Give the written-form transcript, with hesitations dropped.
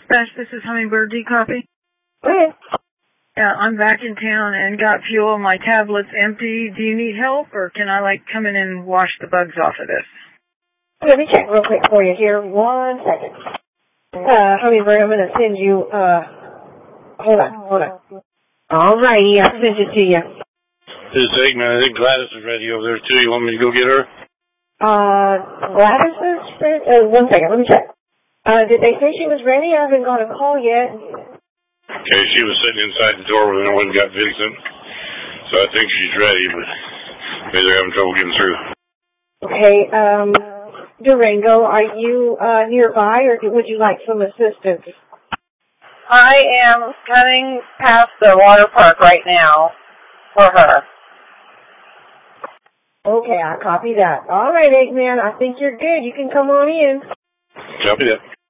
Dispatch, this is Hummingbird. Do you copy? Go ahead. Yeah, I'm back in town and got fuel. My tablet's empty. Do you need help, or can I, come in and wash the bugs off of this? Let me check real quick for you here. 1 second. Hummingbird, I'm going to send you, hold on. All righty, I'll send it to you. This is Eggman. I think Gladys is ready over there, too. You want me to go get her? Gladys is ready? 1 second, let me check. Did they say she was ready? I haven't got a call yet. Okay, she was sitting inside the door when I went and got Vincent. So I think she's ready, but maybe they're having trouble getting through. Okay, Durango, are you nearby, or would you like some assistance? I am coming past the water park right now for her. Okay, I copy that. All right, Eggman, I think you're good. You can come on in. Copy that.